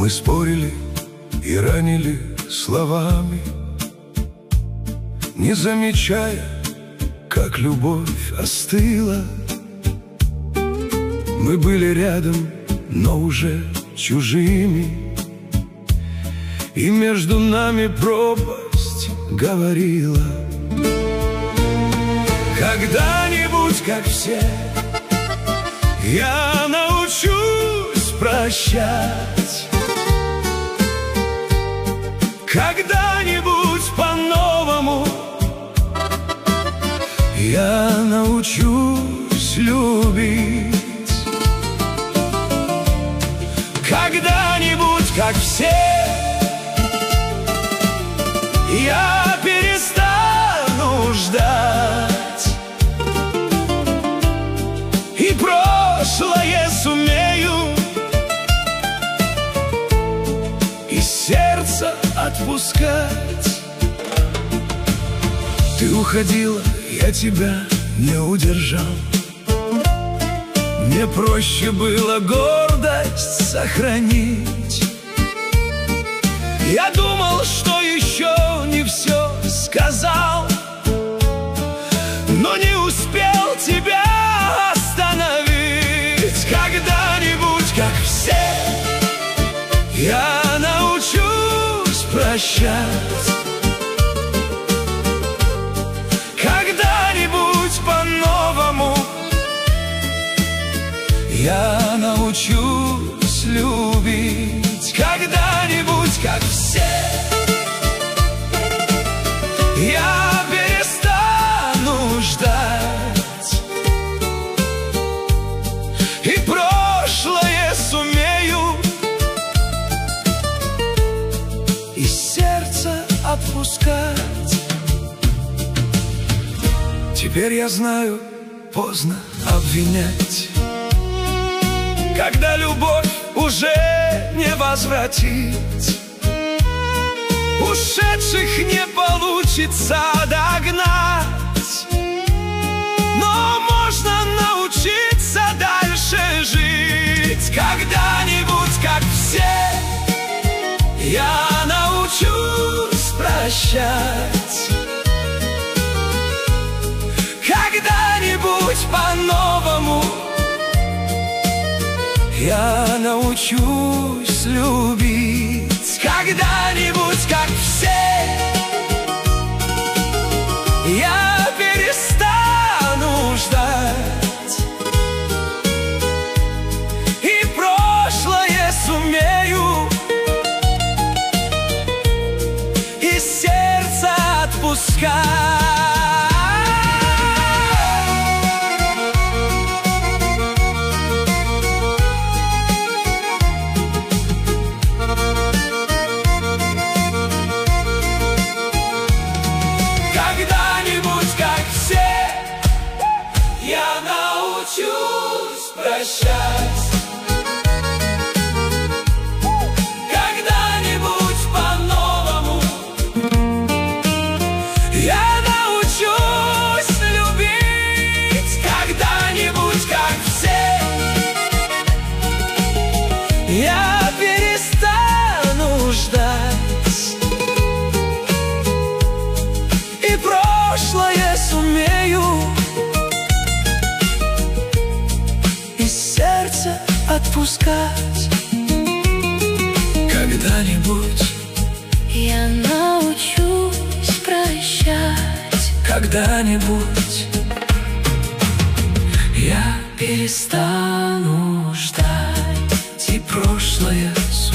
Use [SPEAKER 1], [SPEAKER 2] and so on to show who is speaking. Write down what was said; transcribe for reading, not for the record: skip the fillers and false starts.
[SPEAKER 1] Мы спорили и ранили словами, не замечая, как любовь остыла. Мы были рядом, но уже чужими, и между нами пропасть говорила: когда-нибудь, как все, я научусь прощать. Когда-нибудь по-новому я научусь любить. Когда-нибудь, как все, я перестану ждать, и прошлое сумею из сердца отпускать. Ты уходила, я тебя не удержал. Мне проще было гордость сохранить. Я думал, что еще не все сказал, но не успел тебя остановить. Когда-нибудь, как все, я научусь прощать. Когда-нибудь по-новому я научусь любить. Когда-нибудь, как все, я перестану ждать, и прошлое сумею из сердца отпускать. Теперь я знаю, поздно обвинять, когда любовь уже не возвратить. Ушедших не получится догнать, но можно научиться дальше жить. Когда-нибудь, как все, я научусь прощать. Когда-нибудь по-новому я научусь любить. Когда-нибудь, как все, я перестану ждать, и прошлое сумею из сердца отпускать. Когда-нибудь, как все, я научусь прощать. Когда-нибудь по-новому я научусь любить. Когда-нибудь, как все, я перестану ждать, и прошлое сумею из сердца отпускать. Когда-нибудь
[SPEAKER 2] я научусь прощать.
[SPEAKER 1] когда-нибудь
[SPEAKER 2] Я перестану ждать,
[SPEAKER 1] и прошлое